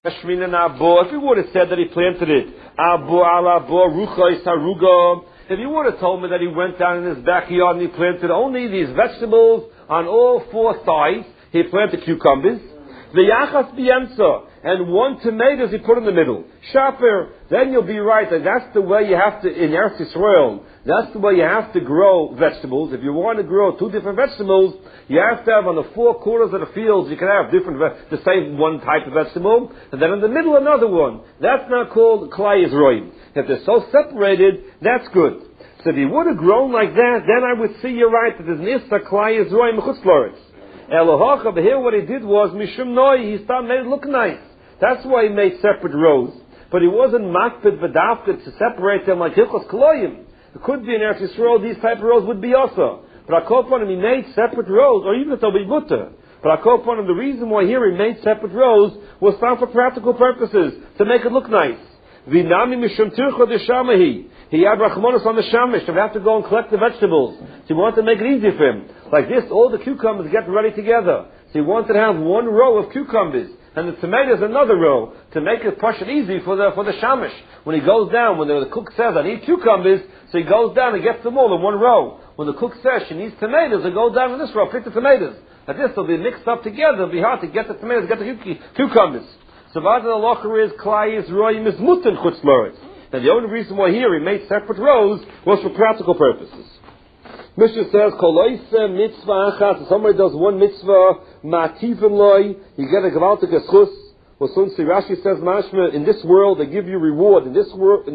Shmina Nabo, if he would have said that he planted it, Abo ala bo ruchos haruga, if he would have told me that he went down in his backyard and he planted only these vegetables on all four sides, he planted cucumbers, the yachas biemsa, and one tomatoes he put in the middle. Shaper, then you'll be right, and that's the way you have to, in Eretz Yisrael, that's the way you have to grow vegetables. If you want to grow two different vegetables, you have to have on the four corners of the fields, you can have the same one type of vegetable, and then in the middle another one. That's not called Klai Yisroim. If they're so separated, that's good. So if you would have grown like that, then I would see you're right, that there's an Issa Klai Yisroim Chutz La'aretz. Elohacha, but here what he did was, Mishum Noi, he made it look nice. That's why he made separate rows. But he wasn't makpid v'dafkid to separate them like Hilchos Kloyim. It could be in Eretz Yisrael, these type of rows would be also. But I call upon him, he made separate rows, or even if they'll be mutter. But I call upon him, the reason why here he made separate rows was found for practical purposes, to make it look nice. V'nami mishum tircha d'shamahi. He had rachmanos on the shamish, so we have to go and collect the vegetables. So he wanted to make it easy for him. Like this, all the cucumbers get ready together. So he wanted to have one row of cucumbers, and the tomatoes another row, to make it push it easy for the shamish. When he goes down, when the cook says, I need cucumbers, so he goes down and gets them all in one row. When the cook says she needs tomatoes, he goes down in this row, pick the tomatoes. Like this, they'll be mixed up together, it'll be hard to get the tomatoes, get the cucumbers. So what the halacha is, Klai Yisroim is mutin chutz la'aretz. And the only reason why here he made separate rows was for practical purposes. Mishnah says, Koloise mitzvah achas, if somebody does one mitzvah, ma'ativim loy, you get a gewaltige schus. Well, so Rashi says, Mashma, in this world, they give you reward, in this world,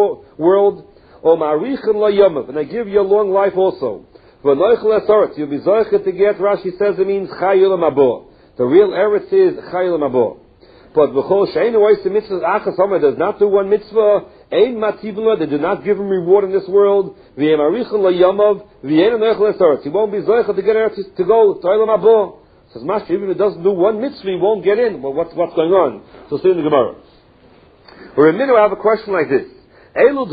or ma'arichin lo yomav, and they give you a long life also. V'noich le'asaretz, you'll be zoichet to get, Rashi says it means chayil mabor. The real eretz is chayil mabor. But v'chol she'ein oise mitzvah achas, somebody does not do one mitzvah, ein mativim lo, they do not give him reward in this world, v'yem arichin lo yomav, v'yein noich le'asaretz, he won't be zoichet to get eretz, to go to chayil mabor. Says Master, even if he doesn't do one mitzvah, he won't get in. Well, what's going on? So see in the Gemara. Or in a minute, I have a question like this. These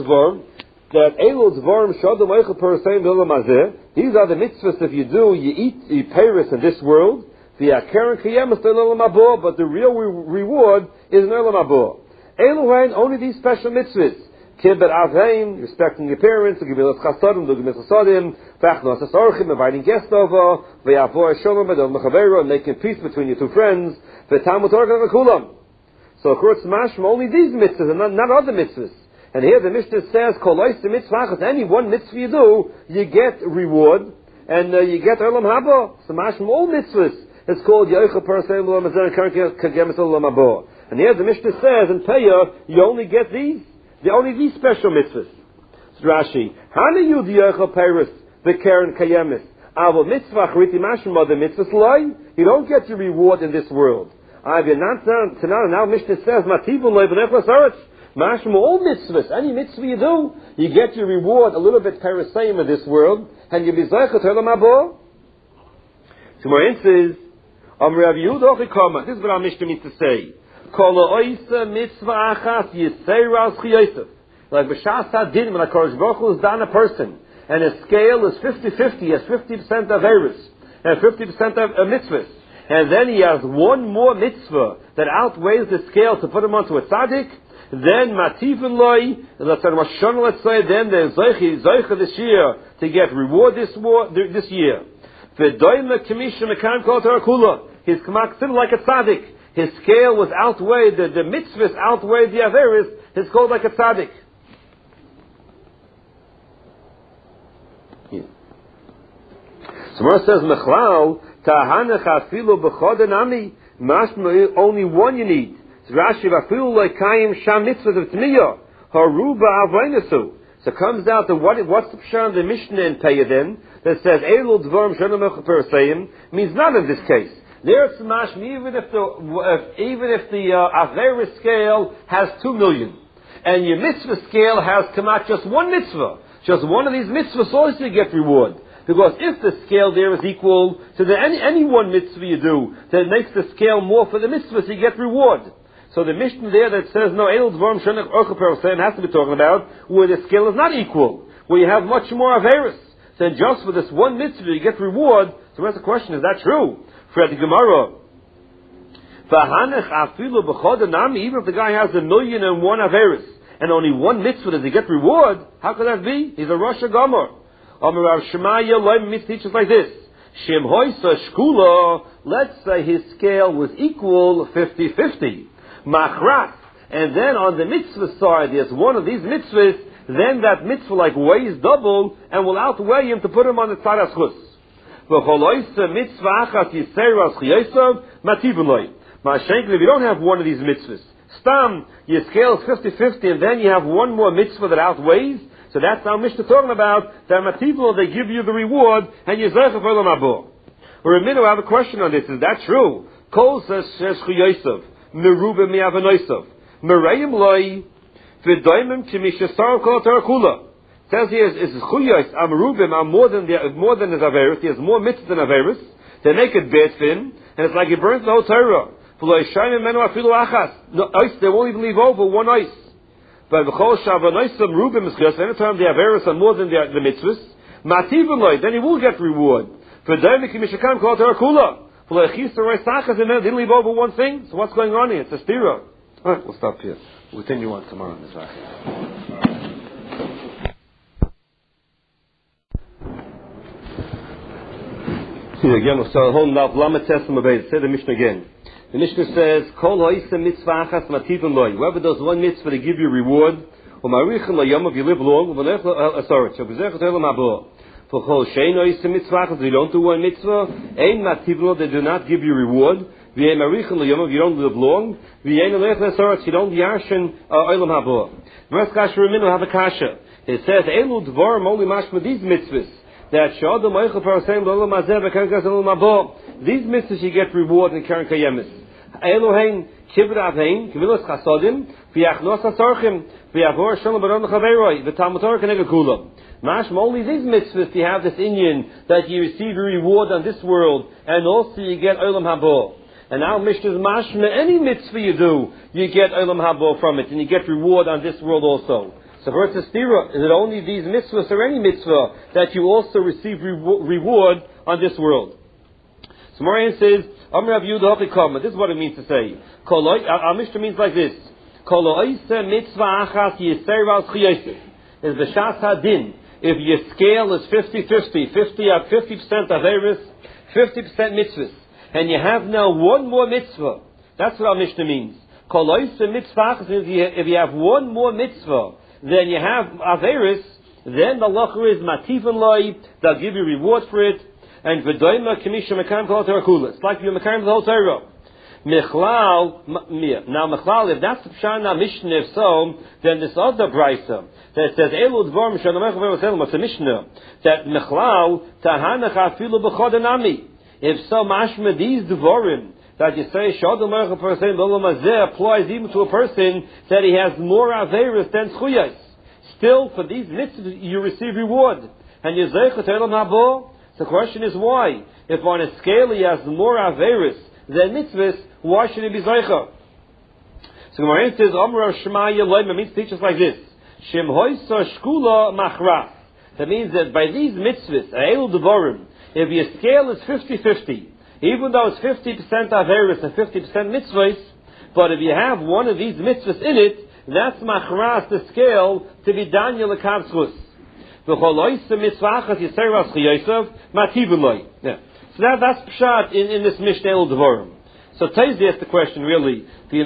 are the mitzvahs if you do, you eat, you payris in this world, but the real reward is in Olam Haba. Only these special mitzvahs. Kibbut Avim, respecting your parents, Gevilas Chasadim, Gevilas Chasadim, Vachnos Asorchim, inviting guests over, Ve'avor Shalom, Bedel Mechavero, and making peace between your two friends, Ve'tamut Organ V'kulam. So, of course, mashma, only these mitzvahs, and not other mitzvahs. And here the Mishnah says, Kolois the mitzvah, any one mitzvah you do, you get reward, and you get Olam Haba. So, mashma, all mitzvahs, it's called Yoicha Parasem Olam Hazar, Kagemis Olam Haba. And here the Mishnah says, in Peah, you only get these. They're only these special mitzvahs. So Rashi, Hana Yudiyachal Paris, the Karen Kayemis, Avo Mitzvah, Chariti Mashma, the mitzvahs line, you don't get your reward in this world. Now Mishnah says, Matibun Leibnech Lasaretz, Mashma, all mitzvahs, any mitzvah you do, you get your reward a little bit Parasayim in this world, and you'll be Zaychat Olam Haba. So my answer is, Rav Yehuda Ochikama, this is what our Mishnah means to say. Like B'shas HaDin, when a Kodesh Baruch Hu is done a person, and his scale is 50-50, he has 50% of Eris, and 50% of mitzvahs, and then he has one more mitzvah that outweighs the scale to put him onto a tzaddik, then Mativin Loi, let's say Rosh Hashanah, let's say, then there's Zoicha this year, to get reward this year. V'doim Kamisha Mekan Kol Torah Kula, he's considered like a tzaddik. His scale was outweighed, the mitzvahs outweighed the averis, it's called like a tzaddik. So Mara says, Mechlal, Tahanach afilu b'choden ami, mashma, only one you need. So Rashi, afilu leikayim sham mitzvahs of Tmiyah, haruba avaynasu. So it comes out to what's the pshat of the Mishnah in Peah then, that says, Elul dvarim shenem echapirasayim, means none in this case. There it's mashma, even if the Averis scale has 2 million, and your mitzvah scale has come out just one mitzvah, just one of these mitzvahs also you get reward. Because if the scale there is equal to any one mitzvah you do, that makes the scale more for the mitzvahs, you get reward. So the Mishnah there that says, no, Eil Dvarim Shenech Orcha has to be talking about where the scale is not equal, where you have much more Averis. Then just for this one mitzvah you get reward. So that's the question, is that true? For the Gemara, V'hanech afilu b'chod nami, even if the guy has 1,000,001 averis, and only one mitzvah does he get reward, how could that be? He's a Rosh Gomer. Amar Rav Shemaya Loim mitzvah teaches like this. Shem hoisa shkula, let's say his scale was equal 50-50. Machrat, and then on the mitzvah side, there's one of these mitzvahs, then that mitzvah like weighs double, and will outweigh him to put him on the tzad haschus. V'choloisa mitzvah achas yiseir as chiyasav, mativun loy. Ma'ashenkin, if you don't have one of these mitzvahs, stam, your scale is 50-50, and then you have one more mitzvah that outweighs, so that's how Mishnah talking about, that mativun, they give you the reward, and you zeicha for olam haba. Or a minute, I have a question on this, is that true? Kol says chiyasav, merubim mi'avanoisav, merayim loy, v'doimim kimishasar kol tarakula. Says here, is chuyos, am rubim, am more than his averis, he has more mitzvahs than averis, they make it bad for him, and it's like he burns the whole Torah. They won't even leave over one ice. But anytime the averis are more than the mitzvahs, then he will get reward. They didn't leave over one thing. So what's going on here? It's a stira. All right, we'll stop here. We'll continue on tomorrow. Again, we'll start holding up Lamed Tessim Abayz. Say the Mishnah again. The Mishnah says, Kol ha'isa mitzvah achas mativin loy. Whoever does one mitzvah, they give you reward. U'marichin la'yom, if you live long. For kol shein ha'isa mitzvah achas, if you don't do one mitzvah, ein mativin loy, they do not give you reward. V'yein marichin la'yom, if you don't live long. V'yein alech l'saretz, you don't yarshin olam haba. V'mas kasher reminu have a kasha. It says, Elu dvarim only mashma these mitzvahs. That these mitzvahs you get reward in Karen Kayemis. Elohein kibra avein kvilas chasodim v'yachnos asarchim v'yavor shalom baron l'chaveroi v'talmud Torah keneged kula. Mashma, only these mitzvahs you have this inyan that you receive a reward on this world, and also you get olam haba. And now Mishnah's mashma, any mitzvah you do, you get olam haba from it, and you get reward on this world also. So first, is it only these mitzvahs or any mitzvah that you also receive reward on this world? So Marian says, this is what it means to say. Our Mishnah means like this. Is the Shas Hadin. If your scale is 50-50, 50% Averis, 50% mitzvahs, and you have now one more mitzvah, that's what our Mishnah means. If you have one more mitzvah, then you have Averis, then the lacher is Mativin loy, they'll give you reward for it, and V'doima Kamisha Mekayim Kol Torah. It's like you're Mekayim the whole Torah. Mechlal, now Mechlal, if that's the Pshana Mishnah, if so, then this other Brisa, that says, Elu Dvorim Shanamech V'Veselem, it's a Mishnah, that Mechlal, Tahanach Afilu B'chodanami. If so, Mashma, these Dvorim, that you say, Shadamech V'Veselem, applies even to a person that he has more Averis than Schuyas. Still, for these mitzvahs, you receive reward. And you say, Chetelam Habo. The question is why? If on a scale he has more Averis than mitzvahs, why should he be Zeicha? So Gemara says, Amar Shemaya Loim, means teaches like this. Shem hoisa shkula machras. That means that by these mitzvahs, Eil Devorim, if your scale is 50-50, even though it's 50% Averis and 50% mitzvahs, but if you have one of these mitzvahs in it, that's machras, the scale, to be Daniel Lekavschus. Yeah. So that's pshat in this Mishnah El Devorim. So Taiz asks the question really. The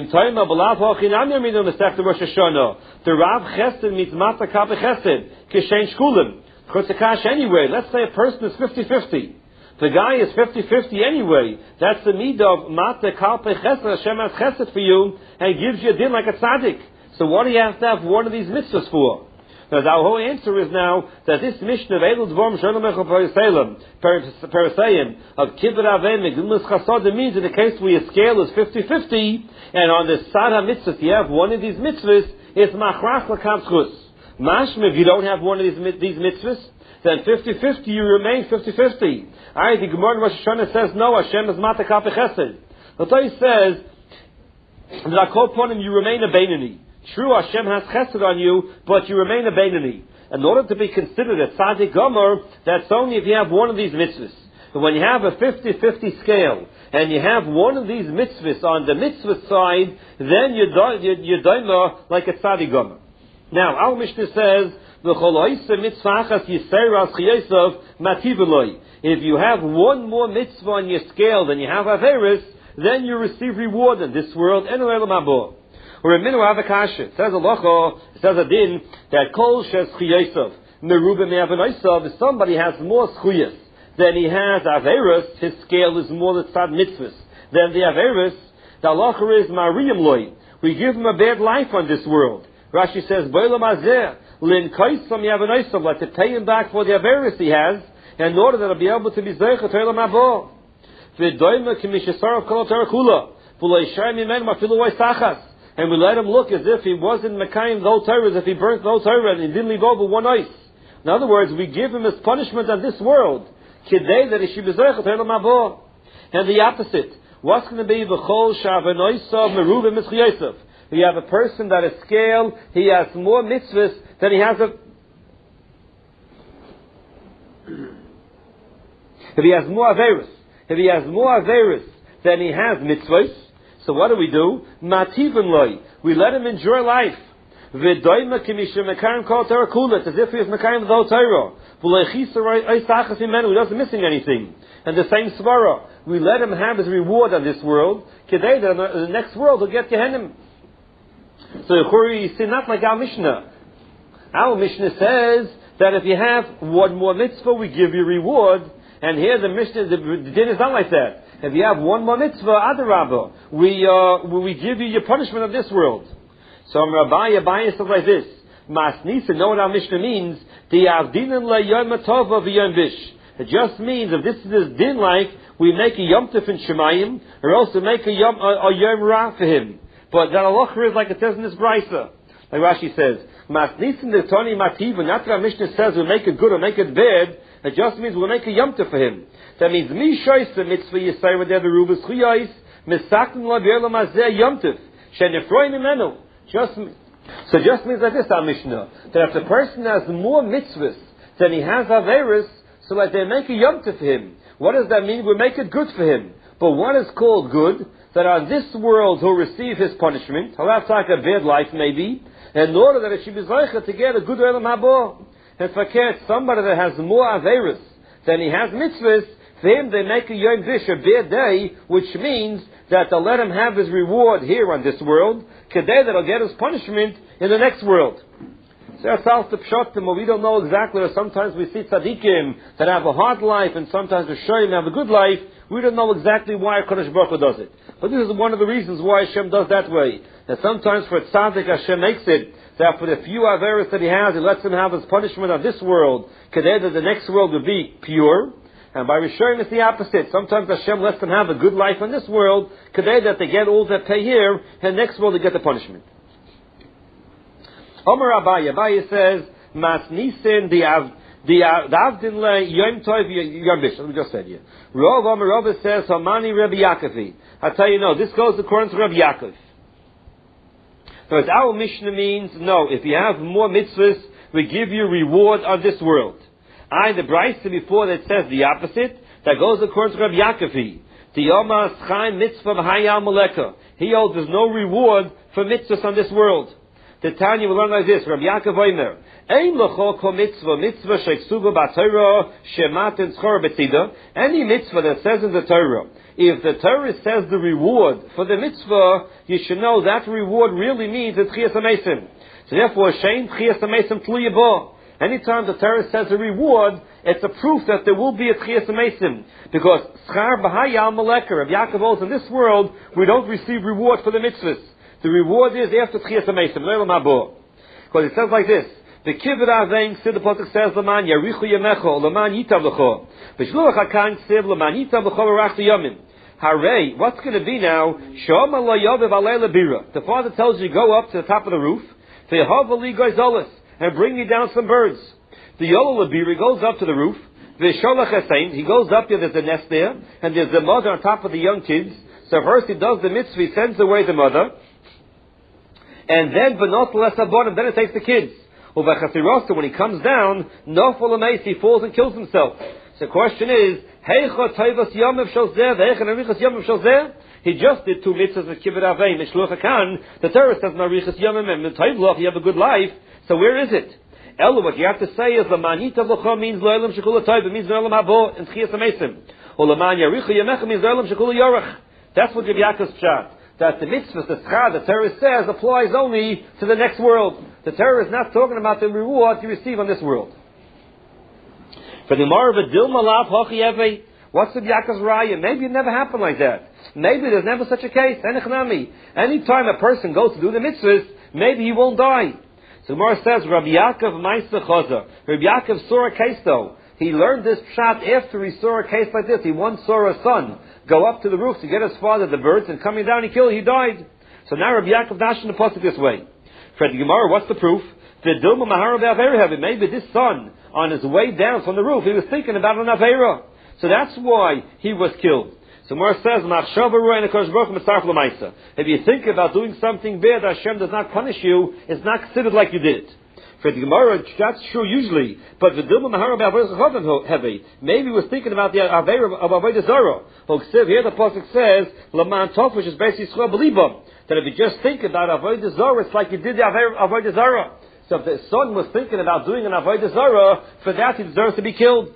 Rav Chesed meets Mata Kape Chesed Kishen Shkulim. Anyway, let's say a person is 50-50. The guy is 50-50 anyway. That's the need of Mata Kape Chesed. Hashem has Chesed for you and gives you a din like a tzaddik. So what do you have to have one of these mitzvahs for? Now, our whole answer is now that this Mishnah of Eidl Dvorm Shalomech Parasayim of Kibbut Avim Gilmus Chasadim means in the case where your scale is 50-50, and on the Sad HaMitzvah you have one of these mitzvahs, it's Machrach L'Kamschus. Mashma, if you don't have one of these mitzvahs, then 50-50 you remain 50-50. Alright, the Gemara in Rosh Hashanah says no, Hashem is Mata Kape Chesed. The Torah says that upon him you remain a Beinani. True, Hashem has chesed on you, but you remain a Beinani. In order to be considered a tzaddik gomer, that's only if you have one of these mitzvahs. But when you have a 50-50 scale, and you have one of these mitzvahs on the mitzvah side, then you're daima like a tzaddik gomer. Now, our Mishnah says, if you have one more mitzvah on your scale than you have averis, then you receive reward in this world and or a minimum avakasha. It says it says a din that kol shes chiyosov merubah me'avanosav. If somebody has more schuyas than he has averis, his scale is more the tzad mitzvahs than the averis. The halacha is mariyim loy. We give him a bad life on this world. Rashi says boilam azeh lin kaisam me'avanosav, like to pay him back for the averis he has, in order that he'll be able to be zeichet olam haba. V'doima k'mishasarav kol Torah kula v'lo yishayim imen mafilu oisachas. And we let him look as if he wasn't Mekayim the whole Torah, as if he burnt the whole Torah and he didn't leave over one ice. In other words, we give him his punishment on this world. Kidei that he should be zeichet olam haba. And the opposite. What's going to be v'chol shavanoisav meruvim mitzchiyosov? If you have a person that is scale, he has more mitzvahs than he has a... If he has more averis. If he has more averis than he has mitzvahs, so what do? Mativin loy. We let him enjoy life. V'doima kimisha mekayim kol Torah kulat, as if he is mekayim the whole Torah. V'leichisa he doesn't missing anything. And the same svara, we let him have his reward on this world. Kedei that in the next world he'll get Gehenim. So you see, not like our Mishnah. Our Mishnah says that if you have one more mitzvah, we give you reward. And here the Mishnah, the din is not like that. If you have one more mitzvah, adarabah, we give you your punishment of this world. So Rabbi Abaye says like this: Masnisa, know what our Mishnah means? It just means if this is this din like, we make a yom tov in Shemayim, or also make a yom ra for him. But that halacha is like it says in this brisa, like Rashi says, Masnisin the Toni Mativa. Not that our Mishnah says we make it good or make it bad. It just means we'll make a yom tov for him. That means mi shoyse mitzvah yisay with the rubus chiyos misakim lo b'elam hazeh yom tov shenefroi mimenu. Just means like this, our Mishnah, that if the person has more mitzvahs than he has averis, so like they make a yom tov for him. What does that mean? We make it good for him. But what is called good? That on this world he'll receive his punishment. He'll have to like a bad life maybe, in order that it should be zeicha to get a good olam haba. And forget somebody that has more averis than he has mitzvahs, for him they make a yom dish, a bad day, which means that they'll let him have his reward here on this world, kedei that he'll get his punishment in the next world. So that's all the pshatim, but we don't know exactly. Or sometimes we see tzaddikim that have a hard life, and sometimes the shoyim have a good life. We don't know exactly why Kadosh Baruch Hu does it. But this is one of the reasons why Hashem does that way. That sometimes for a tzaddik Hashem makes it that for the few averis that he has, he lets him have his punishment of this world, kedei that the next world will be pure. And by Rishonim it's the opposite. Sometimes Hashem lets them have a good life in this world, kedei that they get all that pay here, and next world they get the punishment. Omer Abaye says, Mas Nisin the Avdin le Yom Tov Yom Bish. Let me just say here. Rav Omer Rav says, Hamani Rabbi Yaakovi. I tell you, no, this goes according to Rabbi Yaakov. So as our Mishnah means, no, if you have more mitzvahs, we give you reward on this world. The Brisa before that says the opposite, that goes according to Rabbi Yaakovi. The Yoma Schaim Mitzvah B'Hayal Maleka. He holds there's no reward for mitzvahs on this world. The Tanya will learn like this, Rabbi Yaakov Omer, Ein L'cho Ko Mitzvah, Mitzvah Sheiksuva B'Torah, Shemat and Tzchor B'Tzida. Any mitzvah that says in the Torah, if the Torah says the reward for the mitzvah, you should know that reward really means a Tchias HaMesim. So therefore, Shein Tchias HaMesim Tluya Bo. Anytime the Torah says a reward, it's a proof that there will be a Tchias HaMesim. Because Schar B'Hayal Maleka, Rabbi Yaakov holds in this world, we don't receive reward for the mitzvahs. The reward is after Tchias HaMesim, Le'elam Haba. Because it says like this, the Kivir Avein, the Pasuk says, L'man Yarichu Yemecho, L'man Yitav L'cho. V'shluach HaKan Ksiv, L'man Yitav L'cho V'rach Yamin. Hooray, what's going to be now? Shoma Lo Yovev Alei Lebira. The Father tells you, go up to the top of the roof, V'yehav Li Goizolis, and bring me down some birds. The Yola Lebira goes up to the roof, V'sholach Esain, he goes up there, there's a nest there, and there's the mother on top of the young kids. So first he does the mitzvah, he sends away the mother, and then Benot Lesabonim, then it takes the kids. When he comes down, Nofal Ameis, he falls and kills himself. The question is, he just did 2 mitzvahs with Kibbut Avim and Shluch HaKan. The Torah says, Marichas Yomim and Tayvloch, you have a good life. So where is it? Elo, what you have to say is, Lamanita V'cha means Lo'elam Shekula Tayv, it means Lo'elam Habo and Tchias HaMesim. Or Laman Yarichu Yemecha means Lo'elam Shekula Yorach. That's what Rabbi Yaakov's pshat. That the mitzvahs, the schar, the Torah says, applies only to the next world. The Torah is not talking about the reward you receive on this world. For the Gemara of a Dilma Lav Hochi Evei, what's the Yaakov's raya? Maybe it never happened like that. Maybe there's never such a case. Any time a person goes to do the mitzvahs, maybe he won't die. So Gemara says, Rabbi Yaakov Ma'aseh Chaza. Rabbi Yaakov saw a case though. He learned this pshat after he saw a case like this. He once saw a son go up to the roof to get his father the birds, and coming down he died. So now Rabbi Yaakov dashed in the pasuk this way. For the Gemara, what's the proof? Maybe this son, on his way down from the roof, he was thinking about an Aveira. So that's why he was killed. So Gemara says, if you think about doing something bad, Hashem does not punish you, it's not considered like you did it. For the Gemara, that's true usually, but maybe he was thinking about the Aveira of Avodah Zarah. Here the pasuk says, which is basically that if you just think about Avodah Zarah, it's like you did the Aveira of Avodah Zarah. So if the son was thinking about doing an Avodah Zarah, for that he deserves to be killed.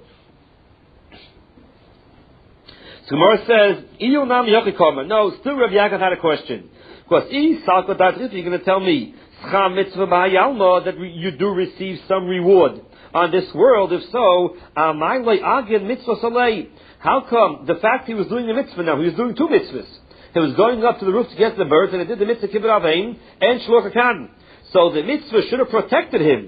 So Gemara says, no, still Rabbi Yaakov had a question. Because if you're going to tell me that you do receive some reward on this world, if so, how come the fact he was doing a mitzvah now, he was doing 2 mitzvahs. He was going up to the roof to get the birds, and he did the mitzvah Kibbut Avim and Shluch HaKan. So the mitzvah should have protected him.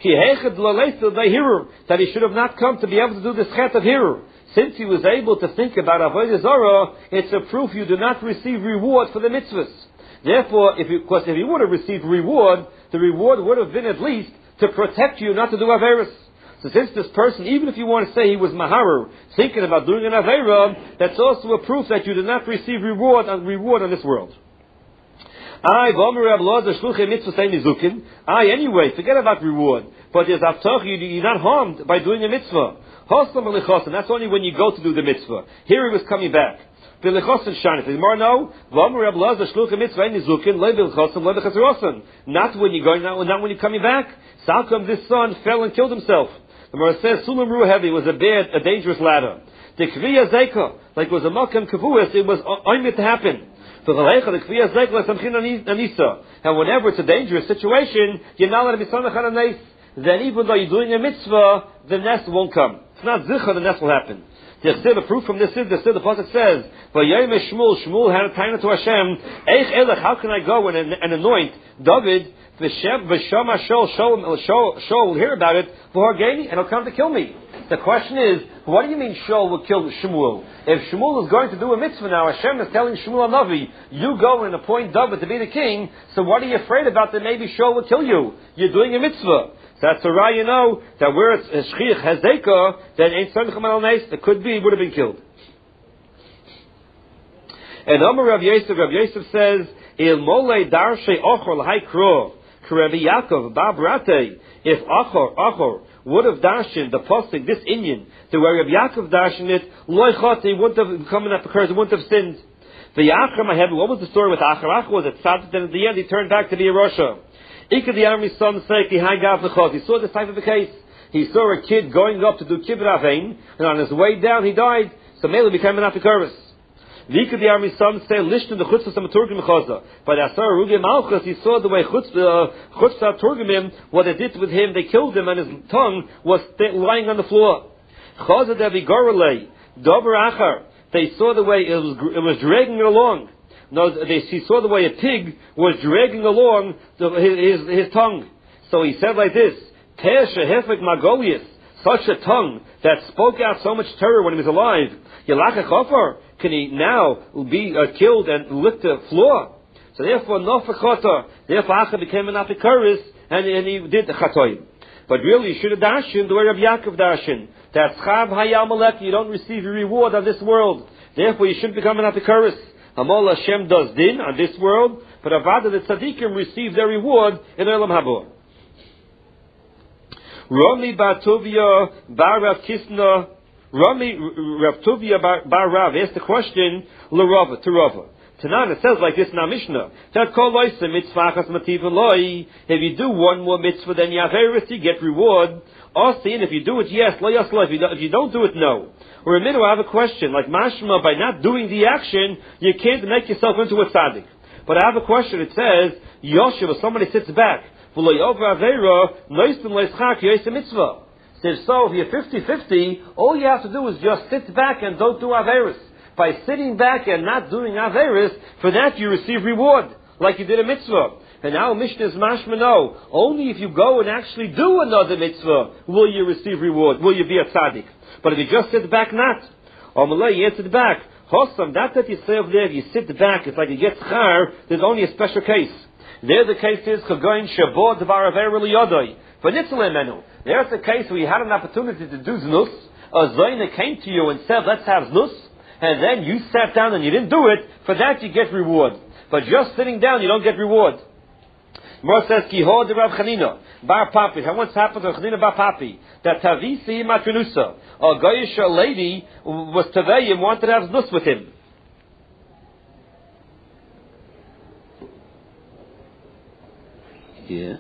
That he should have not come to be able to do this chet of hirur. Since he was able to think about Avodah Zarah, it's a proof you do not receive reward for the mitzvahs. Therefore, if you would have received reward, the reward would have been at least to protect you not to do Averis. So since this person, even if you want to say he was maharer, thinking about doing an Aveira, that's also a proof that you did not receive reward on this world. Anyway, forget about reward. But there's aftach, you're not harmed by doing a mitzvah. And that's only when you go to do the mitzvah. Here he was coming back. Not when you're going, not when you're coming back. So how come this son fell and killed himself? The Gemara says, Sulam Ruhevi was a dangerous ladder. The Kviya Zeka, like it was a Makam Kavuas, it was only to happen. And whenever it's a dangerous situation, you're not allowed to be samach on a nes. Then even though you're doing a mitzvah, the nest won't come. It's not zicha, the nest will happen. The proof from this is, the pasuk says, Shmuel had a time to Hashem, how can I go and anoint David, Shaul will hear about it, and he'll come to kill me. The question is, what do you mean Shaul will kill Shmuel? If Shmuel is going to do a mitzvah now, Hashem is telling Shmuel Navi, you go and appoint David to be the king, so what are you afraid about that maybe Shaul will kill you? You're doing a mitzvah. That's a raya, you know, that where it's Shchiach Hezeka, then ain't Sancham al Nes, it could be, would have been killed. And Amar Rav Yosef says, Il Mole Darshe Ochor L'Hai Kro, Rabbi Yaakov, Babrate, if Achor would have darshan the pasuk, this Inyan, to where Rabbi Yaakov darshan it, Loichot, he wouldn't have come in that curse, he wouldn't have sinned. The Achar Mahev, what was the story with Achar? Achar was at Tzaddik, then at the end he turned back to be a Rasha. Ikad the army's son said, he saw this type of a case. He saw a kid going up to do Kibbut Avim, and on his way down he died, so Mela became an Afikaris. Vika the army's son said, Lishton the Chutzpah Samaturgim Chaza. By the Asar Rugi Malchus, he saw the way Chutzpah Turgimim, what they did with him, they killed him, and his tongue was lying on the floor. Chaza Devi Gorele, Dover Achar, they saw the way it was dragging it along. No, he saw the way a pig was dragging along his tongue. So he said like this, Tesha Hefek Magolius, such a tongue that spoke out so much terror when he was alive. Yelaka Chofar, can he now be killed and lick the floor? So therefore, Acha became an Apikaris, and he did the Chatoim. But really, you should have dashin the way Rabbi Yaakov dashin. That Chav Hayamalek, you don't receive your reward on this world. Therefore, you shouldn't become an Apikaris. Amal Hashem does din on this world, but Avada the Tzadikim receive their reward in Olam Haba. Rami Bar Tovia Bar Rav Kisna Rami Rav Tuvia Bar Rav asked the question l'Rava to Rava. Tanan, it says like this in our Mishnah. If you do one more mitzvah than Yaveris, you get reward. Osin, if you do it, yes. If you don't do it, no. Or in the middle, I have a question. Like Mashma, by not doing the action, you can't make yourself into a tzaddik. But I have a question. It says, Yoshev, if somebody sits back, says, so if you're 50-50, all you have to do is just sit back and don't do Averis. By sitting back and not doing Averis, for that you receive reward, like you did a mitzvah. And now Mishnah is mashma, no. Only if you go and actually do another mitzvah will you receive reward, will you be a tzaddik. But if you just sit back, not. Or Malay, you sit back. Hossam, that you say over there, if you sit back, it's like you get schar, there's only a special case. There the case is, Chagoin Shabbat Devar Aver Liyodoi. For Nitzalem Menu. There's the case where you had an opportunity to do znus, a Zoyne came to you and said, let's have znus, and then you sat down and you didn't do it, for that you get reward. But just sitting down, you don't get reward. Mor says, Kiho de Rav Chanina, Bar Papi. How once happened to Rav Chanina Bar Papi, that Tavisi Matrinusa, a Goyish lady was Tavei and wanted to have znus with him. Yeah.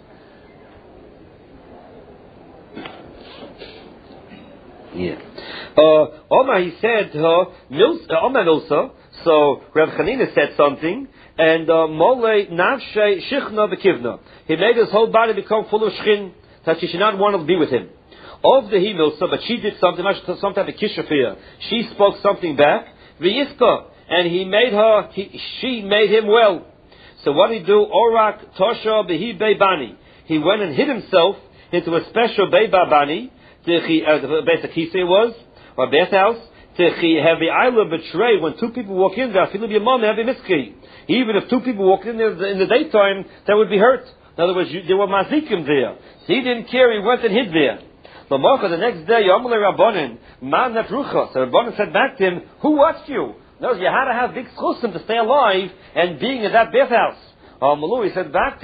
Yeah. Omar, he said, Omar also, so Rav Chanina said something, and Mole Navshe Shichna Bekivna. He made his whole body become full of shchin, that she should not want to be with him. Of the Himilsa, but she did something, some type of kishafir. She spoke something back, V'yifka, and she made him well. So what did he do? Orak Tosha Behi Beibani. He went and hid himself into a special Beibabani, the basic kise was, or bathhouse, to have the island betray when two people walk in there, even if two people walk in there in the daytime, that would be hurt. In other words, there were mazikim there. So he didn't care, he went and hid there. The next day, Rabbanan, man that rucha. So Rabbanan said back to him, who watched you? No, you had to have big schusim to stay alive and being in that bathhouse. He said back to